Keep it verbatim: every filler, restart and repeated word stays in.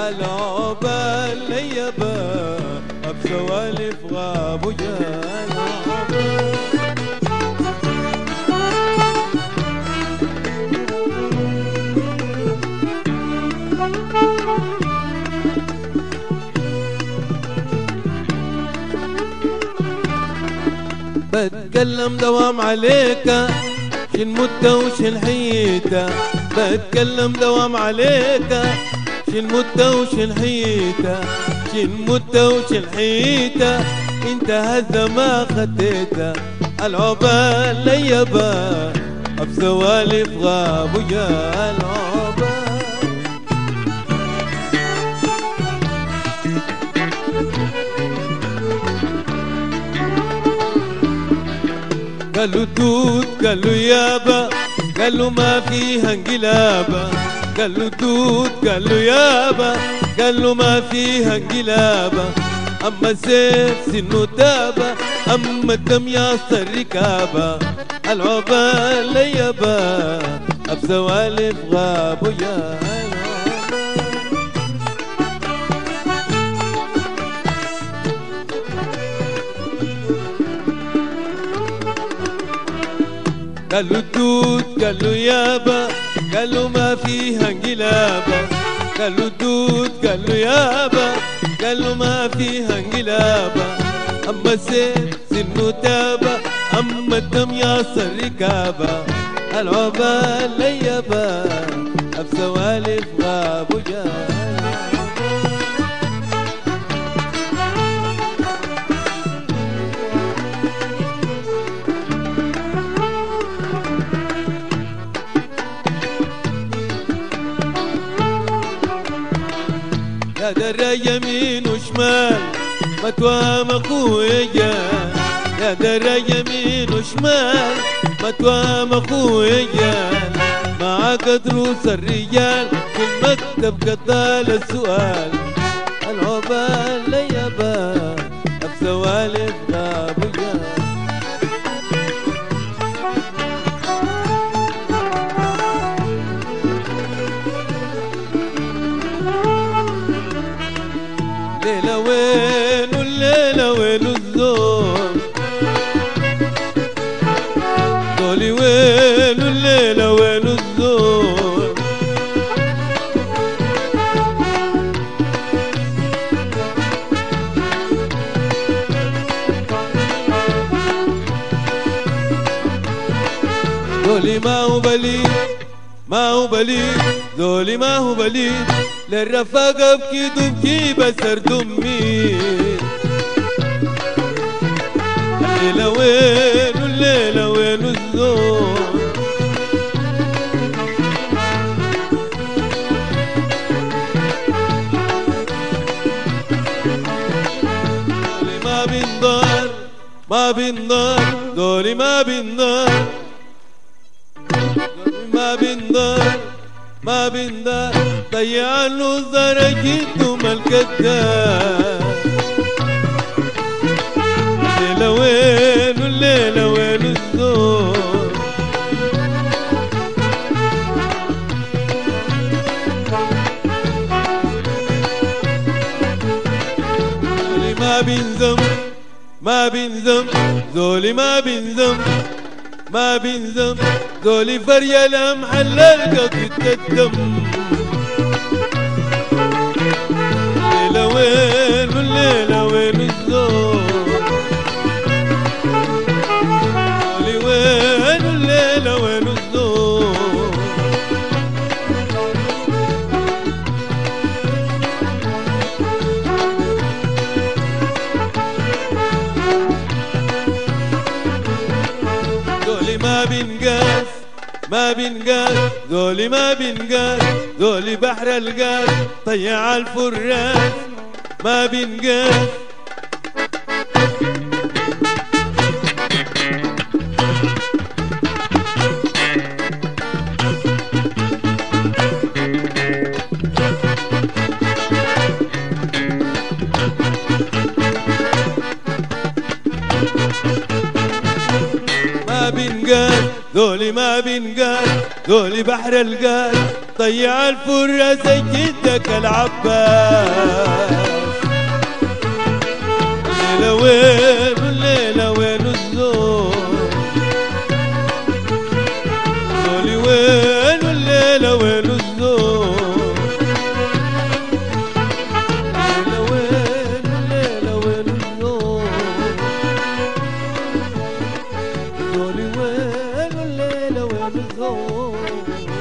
العقبال ليبا بسوالف غاب وجا العقبال. بتكلم دوام عليك شن مت وشن حييتا، بتكلم دوام عليك شن مت وشن حييتا، شن مت وشن حييتا انت هذا ما خديتا. العقبال ليبا بسوالف غاب ويا العقبال. قالوا دود قالوا يابا قالوا ما فيها انقلابة، قالوا دود قالوا يابا قالوا ما فيها انقلابة. اما السيف سنو تابة اما الدم ياسر ركابة. العقبال ليبا بسوالف غاب ويا قالوا دود قالوا يابا قالوا ما فيها انقلابة، قالوا دود قالوا يابا قالوا ما فيها انقلابة. اما السيف سنو تابة اما الدم ياسر ركابة. العقبال ليبا بسوالف غاب وجا يا درى يمين وشمال ما توام اخويا جان، يا درى يمين وشمال ما توام اخويا جان. معاك دروس الرجال في المكتب قتال السؤال. العقبال ليبا بسوالف غاب وجان. ليلة وين والليلة وين الزول، دولي وين والليلة وين الزول. دولي ما هو بليد ما هو بليد دولي ما هو بليد للرفاقة ابكي دبكي بسر دمي. الليلة وين والليلة وين الزول، دولي ما بينضار ما بينضار دولي ما بينضار دولي ما بينضار ما بيندار. ضيع النظر جدهم الكذاب. الليلة وين والليلة وين الزول، زولي ما بينزم ما بينزم زولي ما بينزم ما بينزم. زولي فريالة محلل قطة الدم. الليلة وين والليلة وين الزول، زولي وين والليلة وين الزول. زولي ما بينقاس ما بينقاس ذولي ما بينقاس ذولي بحر القاس طيع الفراس ما بينقاس. ما بينقاس ذولي ما بينقاس ذولي بحر القاس طيع الفرة زي جدك العباس. الليلة وين والليلة وين الزول، زولي وين والليلة وين الزول، الليلة وين والليلة وين الزول، زولي وين والليلة وين الزول.